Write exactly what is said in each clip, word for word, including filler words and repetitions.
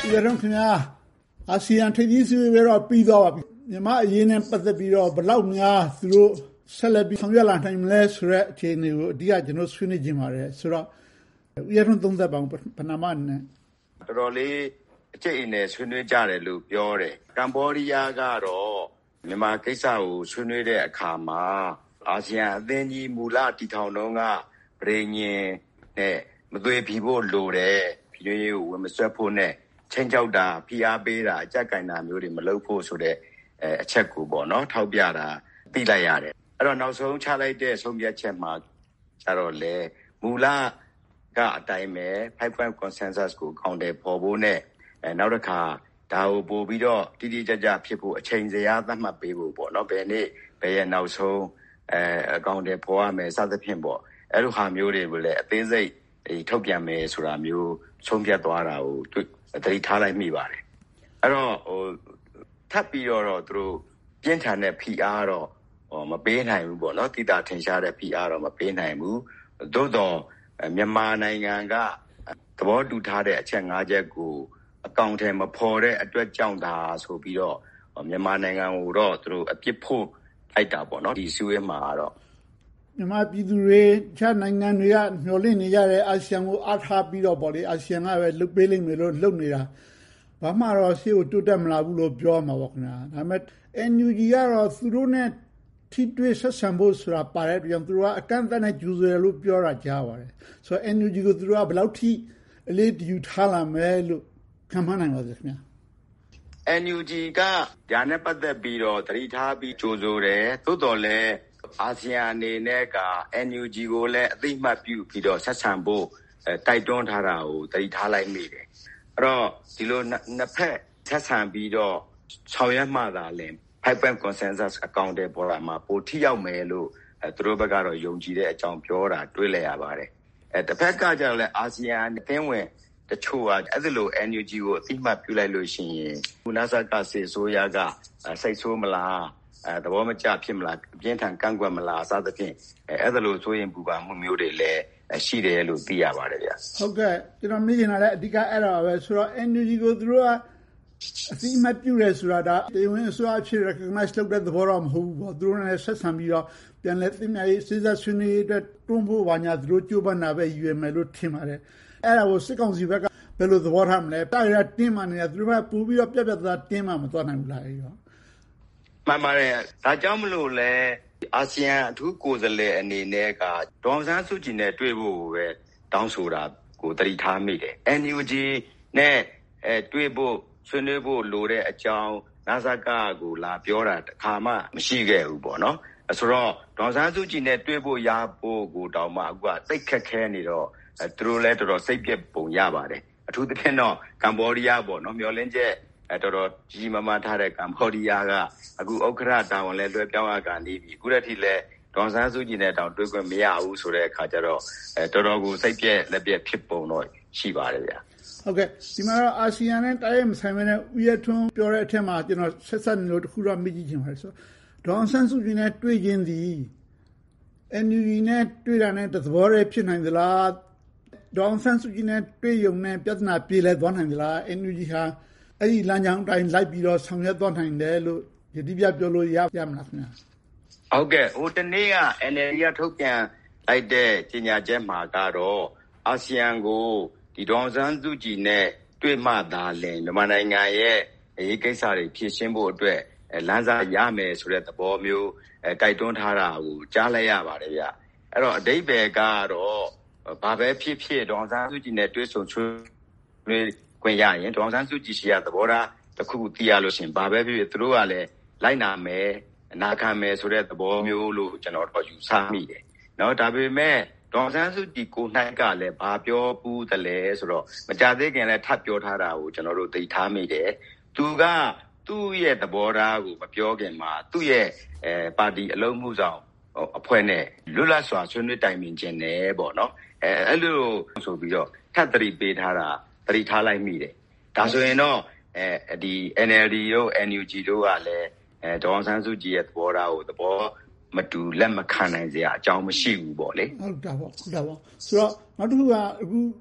ဒီတော့ခင်ဗျာအာဆီယံထိပ်သီးစည်းဝေးတော့ပြီးသွားပါပြီမြန်မာအရေးနဲ့ပတ်သက်ပြီးတော့ဘယ်လောက်များသူတို့ဆက်လက်ပြီးဆောင်ရွက်လာနိုင်မလဲဆိုတဲ့အခြေအနေကိုအဓိကကျွန်တော်ဆွေးနွေးခြင်းပါတယ်ဆိုတော့ဦးရထွန်းသုံးသပ်ပါဦးပဏာမနဲ့တော်တော်လေးအကျိတ်အနယ်ဆွေးနွေးကြတယ်လို့ပြောတယ်ကမ္ဘောဒီးယားကတော့မြန်မာကိစ္စကိုဆွေးနွေးတဲ့အခါမှာအာဆီယံအသင်းကြီးမူလတည်ထောင်တော့ကပြည်ညင်နဲ့မသွေဖြီဖို့လိုတယ်ပြည်ရင်းကိုဝင်မဆွဲဖို့နဲ့ချင်းကြောက်တာဖိအားပေးတာအကြက်ကင်တာမျိုးတွေမလုပ်ဖို့ဆိုတဲ့အချက်ကိုပေါ့နော်ထောက်ပြတာသိလိုက်ရတယ်အဲ့တော့နောက်ဆုံးချလိုက်တဲ့ဆုံးဖြတ်ချက်မှာကျတော့လေမူလကအတိုင်းပဲ five point consensus ကိုကောင်းတယ်ပေါ်ဖို့နဲ့အဲနောက်တစ်ခါဒါကိုပို့ပြီးတော့တိတိကျကျဖြစ်ဖို့အချိန်စရာသတ်မှတ်ပေးဖို့ပေါ့နော်ဘယ်နေ့ဘယ်ရက်နောက်ဆုံးအဲအကောင့်တွေပေါ်ရမယ်စသဖြင့်ပေါ့အဲ့လိုဟာမျိုးတွေကိုလည်းအသေးစိတ်ထုတ်ပြန်မယ်ဆိုတာမျိုးဆုံးဖြတ်သွားတာကိုသတိထားလိုက်မိပါတယ်အဲ့တော့ဟိုထပ်ပြီးတော့သူတို့ပြင်းထန်တဲ့ P R တော့ဟိုမပေးနိုင်ဘူးပေါ့နော်တိတာထင်ရှားတဲ့ P R တော့မပေးနိုင်ဘူးသို့တော့မြန်မာနိုင်ငံကသဘောတူထားတဲ့အချက်၅ချက်ကိုအကောင့်ထဲမဖော်တဲ့အတွက်ကြောင့်ဒါဆိုပြီးတော့မြန်မာနိုင်ငံကိုတော့သူတို့အပြစ်ဖို့လိုက်တာပေါ့နော်ဒီစီဝေးမှာတော့မြန်မာပြည်သူတွေခြားနိုင်ငံတွေကမျှော်လင့်နေကြတဲ့အာဆီယံကိုအားထားပြီးတော့ပေါ့လေအာဆီယံကပဲလုတ်ပေးလိမ့်မယ်လို့လုပ်နေတာဘာမှတော့ရှေ့ကိုတိုးတက်မလာဘူးလို့ပြောမှာပေါ့ခင်ဗျာဒါပေမဲ့ N U G ကတော့သူတို့နဲ့ထိတွေ့ဆက်ဆံဖို့ဆိုတာပါတဲ့အတွက်သူတို့ကအကန့်အသတ်နဲ့ကြိုးဆိုတယ်လို့ပြောတာကြားပါတယ်ဆိုတော့ N U G ကိုသူတို့ကဘယ်လောက်ထိအလေးတယူထားလာမယ်လို့ခံမှန်းနိုင်ပါသလဲခင်ဗျာ N U G ကညာနဲ့ပတ်သက်ပြီးတော့တတိထားပြီးကြိုးဆိုတယ်သို့တော်လည်းအာဆီယံအနေနဲ့က N U G ကိုလည်းအသိမှတ်ပြုပြီးတော့ဆက်ဆံဖို့တိုက်တွန်းထားတာကိုတတိထားလိုက်မိတယ်အဲ့တော့ဒီလိုနှစ်ဖက်ဆက်ဆံပြီးတော့ဆောင်ရွက်မှသာလဲfive point consensus အကောင့်တွေပေါ်လာမှာပိုထိရောက်မယ်လို့သူတို့ဘက်ကတော့ယုံကြည်တဲ့အကြောင်းပြောတာတွေ့လဲရပါတယ်အဲတစ်ဖက်ကကျတော့လဲအာဆီယံအသင်းဝင်တချို့ကအဲ့ဒီလို N U G ကိုအသိမှတ်ပြုလိုက်လို့ရှိရင်ကုနာဆာကစေဆိုးရကစိတ်ဆိုးမလားအဲသဘောမကျဖြစ်မလားပြင်းထန်ကန့်ကွက်မလားစသဖြင့်အဲ့ဒါလိုဆိုရင်ပူပါမှုမျိုးတွေလည်းရှိတယ်လို့သိရပါတယ်ဗျဟုတ်ကဲ့ကျွန်တော်မြင်နေတာလည်းအဓိကအဲ့ဒါပဲဆိုတော့ N U G ကိုသူတို့ကအသိမှတ်ပြုတယ်ဆိုတာဒါတေဝင်အစိုးရအဖြစ် recognize လုပ်တဲ့သဘောတော့မဟုတ်ဘူးပေါ့သူတို့နဲ့ဆက်ဆံပြီးတော့ပြန်လည်သိမြရေးစဉ်းစားဆွေးနွေးရေးအတွက်တွန်းဖို့ပါညာသူတို့ကြိုးပမ်းတာပဲယူရမယ်လို့ထင်ပါတယ်အဲ့ဒါကိုစစ်ကောင်စီဘက်ကဘယ်လိုသဘောထားမလဲတာရတင်းမှနေတာသူတို့ကပို့ပြီးတော့ပြတ်ပြတ်သားတင်းမှမသွားနိုင်ဘူးလားအဲ့တော့မှန်ပါတယ်ဒါကြောင့်မလို့လဲအာဆီယံအထူးကိုယ်စားလှယ်အနေနဲ့ကဒေါ်ဆန်းစုကြည်နဲ့တွေ့ဖို့ပဲတောင်းဆိုတာကိုတတိထားမိတယ် N U G နဲ့အဲတွေ့ဖို့ဆွေးနွေးဖို့လိုတဲ့အကြောင်းနာဆာကကိုလာပြောတာတခါမှမရှိခဲ့ဘူးပေါ့နော်ဆိုတော့ဒေါ်ဆန်းစုကြည်နဲ့တွေ့ဖို့ရဖို့ကိုတောင်မှအခုကစိတ်ခက်ခဲနေတော့သူတို့လည်းတော်တော်စိတ်ပြက်ပုံရပါတယ်အထူးသဖြင့်တော့ကမ္ဘောဒီးယားပေါ့နော်မျောလင်းချက်အဲတော်တော်ကြီးမားမားထားတဲ့ကမ္ဘောဒီးယားကအခုဥက္ကဋ္ဌတာဝန်လဲလွှဲပြောင်းရကနေပြီအခုတည်းထိလဲဒေါ်ဆန်းစုကြည်နဲ့တောင်တွေ့ခွင့်မရဘူးဆိုတဲ့အခါကျတော့အဲတော်တော်ကိုစိတ်ပြက်လက်ပြက်ဖြစ်ပုံတော့ရှိပါတယ်ဗျာဟုတ်ကဲ့ဒီမှာတော့အာဆီယံနဲ့တိုင်းရမဆိုင်မနဲ့ဦးရထွန်းပြောတဲ့အထက်မှာကျွန်တော်ဆက်ဆက်လို့တခုတော့မေးကြည့်ချင်ပါတယ်ဆိုဒေါ်ဆန်းစုကြည်နဲ့တွေ့ခြင်းသည် N U G နဲ့တွေ့တာနဲ့သဘောတည်းဖြစ်နိုင်သလားဒေါ်ဆန်းစုကြည်နဲ့တွေ့ရုံနဲ့ပြဿနာပြေလည်သွားနိုင်သလား N U G ဟာအဲ့ဒီလမ်းကြောင်းတိုင်းလိုက်ပြီးတော့ဆောင်ရွက်သွားနိုင်တယ်လို့ယတိပြပြောလို့ရရမလားခင်ဗျာဟုတ်ကဲ့ဟိုတနေ့က N L D ကထုတ်ပြန်လိုက်တဲ့ကြေညာချက်မှာကတော့အာဆီယံကိုဒီဒေါ်ဆန်းစုကြည်နဲ့တွေ့မှသာလဲမြန်မာနိုင်ငံရဲ့အရေးကိစ္စတွေဖြေရှင်းဖို့အတွက်လမ်းစာရမယ်ဆိုတဲ့သဘောမျိုးတိုက်တွန်းထားတာကိုကြားလိုက်ရပါတယ်ဗျအဲ့တော့အဓိပ္ပာယ်ကတော့ဘာပဲဖြစ်ဖြစ်ဒေါ်ဆန်းစုကြည်နဲ့တွေ့ဆုံဆွေးနွေးခွင့်ရရင်ဒေါ်ဆန်းစုကြည်ရှိရသဘောထားတစ်ခုခုသိရလို့ရှင်ဘာပဲဖြစ်ဖြစ်သူတို့ကလည်းလိုက်နာမယ်နာခံမယ်ဆိုတဲ့သဘောမျိုးလို့ကျွန်တော်တို့ယူဆမိတယ်နော်ဒါပေမဲ့ဒေါ်ဆန်းစုကြည်ကိုနိုင်ကလည်းဘာပြောပူးတယ်လဲဆိုတော့မကြသေးခင်လည်းထပ်ပြောထားတာကိုကျွန်တော်တို့သိထားမိတယ်သူကသူ့ရဲ့သဘောထားကိုမပြောခင်မှာသူ့ရဲ့အဲပါတီအလုံးမှုဆောင်အဖွဲ့နဲ့လွတ်လပ်စွာဆွေးနွေးတိုင်ပင်ခြင်းနဲ့ပေါ့နော်အဲအဲ့လိုဆိုပြီးတော့ထပ်သတိပေးထားတာသတိထားလိုက်မိတယ်ဒါဆိုရင်တော့အဲဒီ N L D တို့ N U G တို့ကလည်းအဲဒေါ်ဆန်းစုကြည်ရဲ့သဘောထားကိုသဘောမတူလက်မခံနိုင်စရာအကြောင်းမရှိဘူးပေါ့လေဟုတ်တာပေါ့ဟုတ်တာပေါ့ဆိုတော့နောက်တစ်ခုကအခု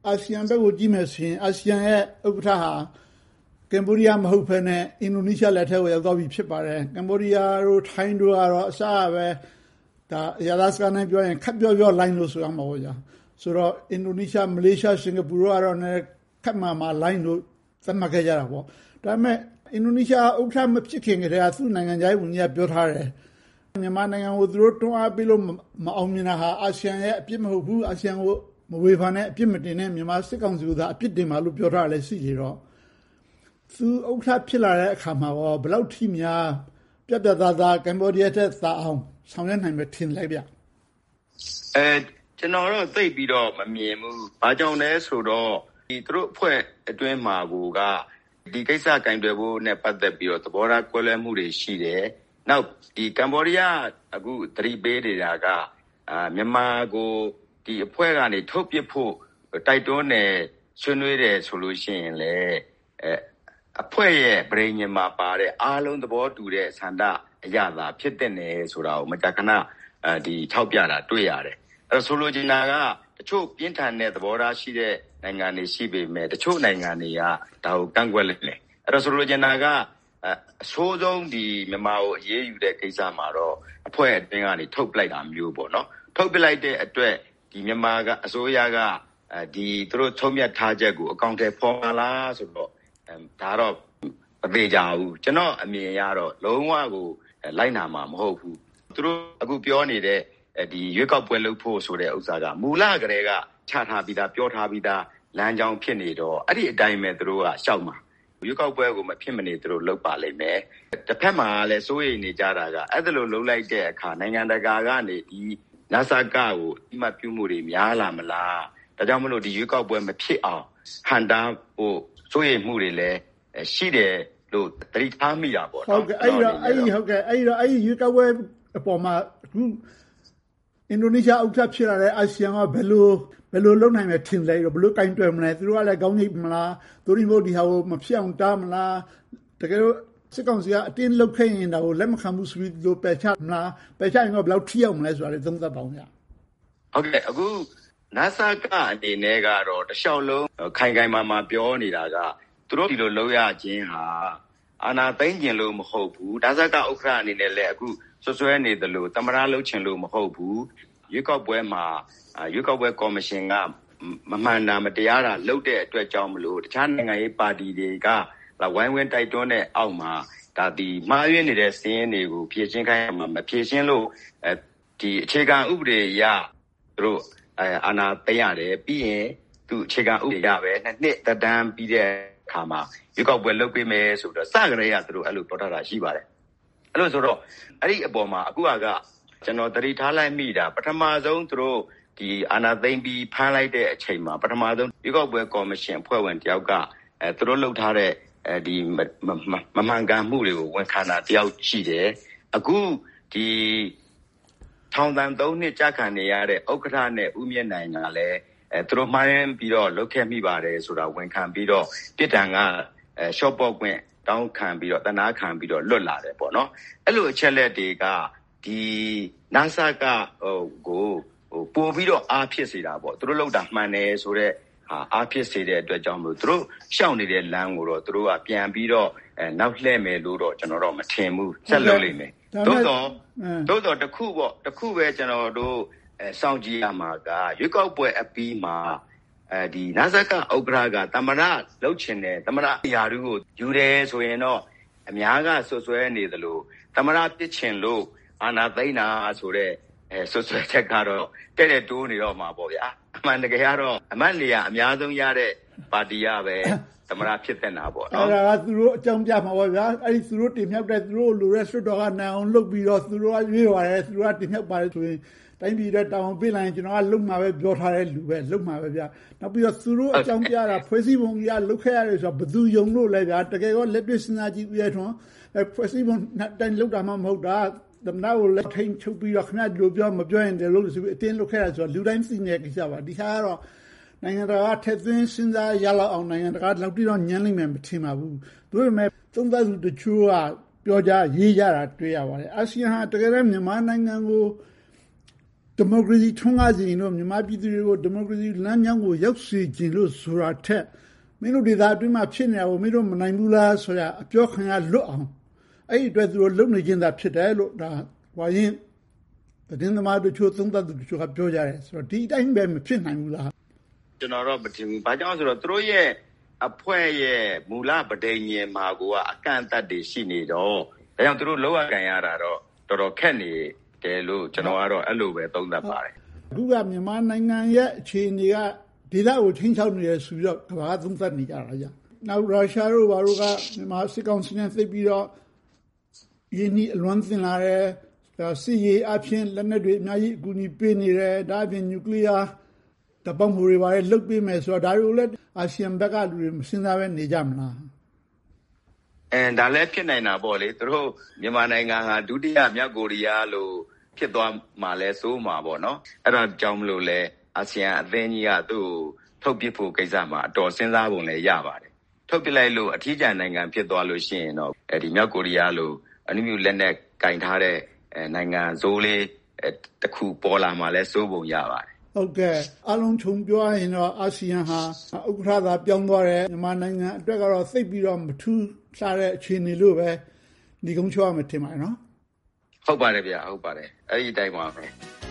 အာဆီယံဘက်ကိုကြည့်မယ်ဆိုရင်အာဆီယံရဲ့ဥက္ကဋ္ဌဟာကမ်ဘောဒီးယားမဟုတ်ဘဲနဲ့အင်ဒိုနီးရှားလက်ထက်ကိုရောက်သွားပြီဖြစ်ပါတယ်ကမ်ဘောဒီးယားတို့ထိုင်းတို့ကတော့အစားပဲဒါရာသစကားနဲ့ပြောရင်ခက်ပြောပြောလိုင်းလို့ဆိုရမှာပေါ့ကြာဆိုတော့အင်ဒိုနီးရှားမလေးရှားစင်ကာပူတို့ကတော့လည်းခက်မှမှလိုင်းလို့သတ်မှတ်ခဲ့ကြတာပေါ့ဒါပေမဲ့အင်ဒိုနီးရှားဥက္ကဋ္ဌမဖြစ်ခင်ကတည်းကသူ့နိုင်ငံခြားရေးဝန်ကြီးကပြောထားတယ်မြန်မာနိုင်ငံကိုသူတို့တွန်းအားပေးလို့မအောင်မြင်တာဟာအာဆီယံရဲ့အပြစ်မဟုတ်ဘူးအာဆီယံကိုမဝေဖန်နဲ့အပြစ်မတင်နဲ့မြန်မာစစ်ကောင်စီကသာအပြစ်တင်ပါလို့ပြောထားတယ်ရှိကြတော့သူဥက္ကဋ္ဌဖြစ်လာတဲ့အခါမှာတော့ဘယ်လောက်ထိများပြတ်ပြတ်သားသားကမ်ဘောဒီးယားတဲ့သာအောင်ဆောင်ရွက်နိုင်မယ်ထင်လိုက်ဗျအဲကျွန်တော်တော့သိပြီးတော့မမြင်ဘူးဘာကြောင့်လဲဆိုတော့ဒီသူတို့အဖွဲ့အတွင်းမှာကိုကဒီကိစ္စကင်တွယ်ဖို့နဲ့ပတ်သက်ပြီးတော့သဘောထားကွဲလွဲမှုတွေရှိတယ်နောက်ဒီကမ်ဘောဒီးယားအခုသတိပေးနေတာကအာမြန်မာကိုဒီအဖွဲ့ကနေထုတ်ပစ်ဖို့တိုက်တွန်းနေဆွေးနွေးတယ်ဆိုလို့ရှိရင်လေအဲအဖွဲ့ရဲ့ပြည်ညင်မှာပါတဲ့အားလုံးသဘောတူတဲ့ဆန္ဒအရသာဖြစ်တဲ့နေဆိုတာကိုမတခဏအဲဒီထောက်ပြတာတွေ့ရတယ်အဲဆိုလိုချင်တာကတချို့ပြင်းထန်တဲ့သဘောထားရှိတဲ့နိုင်ငံတွေရှိပေမဲ့တချို့နိုင်ငံတွေကဒါကိုကန့်ကွက်လိုက်တယ်အဲဒါဆိုလိုချင်တာကအဆိုးဆုံးဒီမြန်မာကိုအရေးယူတဲ့ကိစ္စမှာတော့အဖွဲ့အတွင်းကနေထုတ်ပလိုက်တာမျိုးပေါ့နော်ထုတ်ပလိုက်တဲ့အတွက်ဒီမြန်မာကအစိုးရကဒီသူတို့ထုံးမြတ်ထားချက်ကိုအကောင့်ထဲပေါ်လာလားဆိုတော့ဒါတော့မသေးကြဘူးကျွန်တော်အမြင်ရတော့လုံးဝကိုလိုက်နာမှာမဟုတ်ဘူးသူတို့အခုပြောနေတဲ့ဒီရွေးကောက်ပွဲလုပ်ဖို့ဆိုတဲ့ဥစ္စာကမူလကတည်းကချထားပြီးသားပြောထားပြီးသားလမ်းကြောင်းဖြစ်နေတော့အဲ့ဒီအတိုင်းပဲသူတို့ကရှောက်မှာရွေးကောက်ပွဲကိုမဖြစ်မနေသူတို့လုပ်ပါလိမ့်မယ်တစ်ဖက်မှာလည်းစိုးရိမ်နေကြတာကအဲ့ဒါလိုလုပ်လိုက်တဲ့အခါနိုင်ငံတကာကနေဒီနာဆာကကိုအမှတ်ပြုမှုတွေများလာမလားဒါကြောင့်မလို့ဒီရွေးကောက်ပွဲမဖြစ်အောင်ဟန်တာဖို့စိုးရိမ်မှုတွေလည်းရှိတယ်လို့သတိထားမိတာပေါ့ဟုတ်ကဲ့အဲ့တော့အဲ့ဒီဟုတ်ကဲ့အဲ့တော့အဲ့ဒီရွေးကောက်ပွဲအပေါ်မှာအခုအင်ဒိုနီးရှားဥက္ကဋ္ဌဖြစ်လာတဲ့အာဆီယံကဘယ်လိုဘယ်လိုလုပ်နိုင်မယ်ထင်လဲဘယ်လိုကင်တွယ်မလဲသူတို့ကလည်းကောင်းနေမလားသူတို့မျိုးဒီဟာကိုမဖြစ်အောင်တားမလားတကယ်လို့စစ်ကောင်စီကအတင်းလုပ်ခဲ့ရင်တော့လက်မခံဘူးဆိုပြီးလို့ပယ်ချမလားပယ်ချရင်တော့ဘယ်လောက်ထိရောက်မလဲဆိုတာလည်းသုံးသပ်ပါဦးဗျဟုတ်ကဲ့အခုနာဆာကအနေနဲ့ကတော့တလျှောက်လုံးခိုင်ခိုင်မာမာပြောနေတာကသူတို့ဒီလိုလုပ်ရခြင်းဟာအာဏာသိမ်းခြင်းလို့မဟုတ်ဘူးနာဆာကဥက္ကဋ္ဌအနေနဲ့လည်းအခုဆွဆွဲနေတယ်လို့သမရလုပ်ခြင်းလို့မဟုတ်ဘူးရွေးကောက်ပွဲမှာရွေးကောက်ပွဲကော်မရှင်ကမမှန်တာမတရားတာလုပ်တဲ့အတွက်ကြောင့်မလို့တခြားနိုင်ငံရေးပါတီတွေကဝိုင်းဝန်းတိုက်တွန်းတဲ့အောက်မှာဒါဒီမှားယွင်းနေတဲ့စည်းရင်းတွေကိုဖြည့်ရှင်းခိုင်းမှာမဖြည့်ရှင်းလို့အဲဒီအခြေခံဥပဒေအရသူတို့အာဏာသိမ်းရတယ်ပြီးရင်သူအခြေခံဥပဒေရပဲနှစ်နှစ်သက်တမ်းပြီးတဲ့အခါမှာရွေးကောက်ပွဲလုပ်ပေးမယ်ဆိုတော့စကြရရသူတို့အဲ့လိုပြောထားတာရှိပါတယ်အဲ့လိုဆိုတော့အဲ့ဒီအပေါ်မှာအခုကကျွန်တော်သတိထားလိုက်မိတာပထမဆုံးသူတို့ဒီအာဏာသိမ်းပြီးဖမ်းလိုက်တဲ့အချိန်မှာပထမဆုံးရွေးကောက်ပွဲကော်မရှင်အဖွဲ့ဝင်တယောက်ကအဲသူတို့လှုပ်ထားတဲ့အဲဒီမမှန်ကန်မှုတွေကိုဝန်ခံတာတယောက်ရှိတယ်အခုဒီထောင်ဒဏ်သုံးနှစ်ကြာခံနေရတဲ့ဥက္ကဋ္ဌနဲ့ဦးမြင့်နိုင်ကလည်းအဲသူတို့မှားရင်ပြီးတော့လုတ်ခဲ့မိပါတယ်ဆိုတာဝန်ခံပြီးတော့ပြည်တံကအဲရှော့ပေါ့ကွင်းတောင်းခံပြီးတော့တနာခံပြီးတော့လွတ်လာတယ်ပေါ့နော်အဲ့လိုအချက်လက်တွေကဒီနာဆာကဟိုကိုဟိုပို့ပြီးတော့အားဖြစ်စေတာပေါ့သူတို့လောက်တာမှန်တယ်ဆိုတော့ဟာအားဖြစ်စေတဲ့အတွက်ကြောင့်မလို့သူတို့ရှောင်နေတဲ့လမ်းကိုတော့သူတို့ကပြန်ပြီးတော့အဲနောက်လှည့်မယ်လို့တော့ကျွန်တော်တော့မထင်ဘူးဆက်လုပ်လိမ့်မယ်သို့တော့သို့တော့တခုပေါ့တခုပဲကျွန်တော်တို့အဲစောင့်ကြည့်ရမှာကရွေးကောက်ပွဲအပြီးမှာအဲဒီနာဇကဥက္ကဋ္ဌကတမရလှုပ်ချင်တယ်တမရယာရုကိုယူတယ်ဆိုရင်တော့အများကဆွဆွဲနေသလိုတမရပြစ်ချင်လို့အာဏာသိမ်းတာဆိုတော့အဲဆွဆွဲချက်ကတော့တဲ့တဲ့တိုးနေတော့မှာပေါ့ဗျာအမှန်တကယ်ကတော့အမတ်နေရအများဆုံးရတဲ့ပါတီရပဲသမရဖြစ်တဲ့နာပေါ့နော်အဲ့ဒါကသူတို့အကြောင်းပြမှာပေါ့ဗျာအဲ့ဒီသူတို့တင်မြှောက်တဲ့သူတို့လူရဲဆွတ်တော်ကနိုင်အောင်လုပ်ပြီးတော့သူတို့ကရွေးပါတယ်သူတို့ကတင်မြှောက်ပါတယ်ဆိုရင်တိုင်းပြည်တဲ့တောင်းပေးလိုက်ရင်ကျွန်တော်ကလုံမှာပဲပြောထားတဲ့လူပဲလုံမှာပဲဗျာနောက်ပြီးတော့သူတို့အကြောင်းပြတာဖွဲ့စည်းပုံကြီးကလုတ်ခဲ့ရတယ်ဆိုတော့ဘသူယုံလို့လဲဗျာတကယ်တော့လက်တွေ့စဉ်းစားကြည့်ဦးရထွန်းအဲဖွဲ့စည်းပုံတိုင်းလုတ်တာမှမဟုတ်တာသမနာကိုလက်ထိန်ချုပ်ပြီးတော့ခင်ဗျာဒီလိုပြောမပြောရင်တယ်လို့ဆိုပြီးအတင်းလုတ်ခဲ့ရဆိုတော့လူတိုင်းသိနေကြကြပါဒီဟာကတော့နိုင်ငံတကာထက်သွင်းစဉ်းစားရလောက်အောင်နိုင်ငံတကာလောက်ပြီးတော့ညှမ်းလိမ့်မယ်မထင်ပါဘူးဒါပေမဲ့သုံးသပ်သူတချို့ကပြောကြရေးကြတာတွေ့ရပါတယ်အာဆီယံဟာတကယ်လည်းမြန်မာနိုင်ငံကိုဒဒီမိုကရေစီထွန်းကားစေရင်တော့မြန်မာပြည်သူတွေကိုဒီမိုကရေစီလမ်းကြောင်းကိုရောက်စေခြင်းလို့ဆိုတာထက်မင်းတို့ဒေသအတွင်းမှာဖြစ်နေတာကိုမင်းတို့မနိုင်ဘူးလားဆိုတာအပြောခံရလွတ်အောင်အဲ့ဒီအတွက်သူတို့လုံနေခြင်းသာဖြစ်တယ်လို့ဒါဝါရင်သတင်းသမားတို့ချို့သုံးသပ်သူတို့ကပြောကြတယ်ဆိုတော့ဒီအတိုင်းပဲမဖြစ်နိုင်ဘူးလားကျွန်တော်တော့မထင်ဘူးဘာကြောင့်ဆိုတော့သူတို့ရဲ့အဖွဲ့ရဲ့မူလပဋိညာဉ်မှာကအကန့်အသတ်တွေရှိနေတော့ဒါကြောင့်သူတို့လောက်ရကန်ရတာတော့တော်တော်ခက်နေတယ်လို့ကျွန်တော်ကတော့အဲ့လိုပဲသုံးသပ်ပါတယ်အခုကမြန်မာနိုင်ငံရဲ့အခြေအနေကဒေသကိုချင်းချောက်နေရဆိုပြီးတော့ကမ္ဘာကသုံးသပ်နေကြတာကြာနောက်ရုရှားတို့ဘာလို့ကမြန်မာစစ်ကောင်စီနဲ့သိပြီးတော့ယင်းဒီအလွန်သင်လာတဲ့စစ်ရေးအဖြစ်လက်နက်တွေအများကြီးအကူအညီပေးနေတယ်ဒါအပြင်နျူကလ িয়ার တပေါင်းမှုတွေပါတယ်လုတ်ပေးမယ်ဆိုတော့ဒါတွေကိုလည်းအာဆီယံဘက်ကလူတွေမစဉ်းစားပဲနေကြမလားအဲဒါလည်းဖြစ်နိုင်တာပေါ့လေသူတို့မြန်မာနိုင်ငံဟာဒုတိယမြောက်ကိုရီးယားလို့ဖြစ်သွားမှာလဲစိုးမှာပေါ့နော်အဲ့ဒါကြောင့်မလို့လဲအာဆီယံအသင်းကြီးကသူ့ကိုထုတ်ပစ်ဖို့ကိစ္စမှာအတော်စဉ်းစားပုံလည်းရပါတယ်ထုတ်ပစ်လိုက်လို့အထီးကျန်နိုင်ငံဖြစ်သွားလို့ရှိရင်တော့အဲဒီမြောက်ကိုရီးယားလို့အနည်းမျိုးလက်နဲ့ကင်ထားတဲ့နိုင်ငံဇိုးလေးတစ်ခုပေါ်လာမှလဲစိုးပုံရပါတယ်ဟုတ်ကဲ့အလုံးခြုံပြောရင်တော့အာဆီယံဟာဥက္ကဋ္ဌသာပြောင်းသွားတယ်မြန်မာနိုင်ငံအတွက်ကတော့သိပ်ပြီးတော့မထူးခြားတဲ့အခြေအနေလို့ပဲဒီကုန်းချောရမယ်ထင်ပါတယ်နော်ဟုတ်ပါတယ်ဗျာဟုတ်ပါတယ်အဲ့ဒီအတိုင်းပါပဲ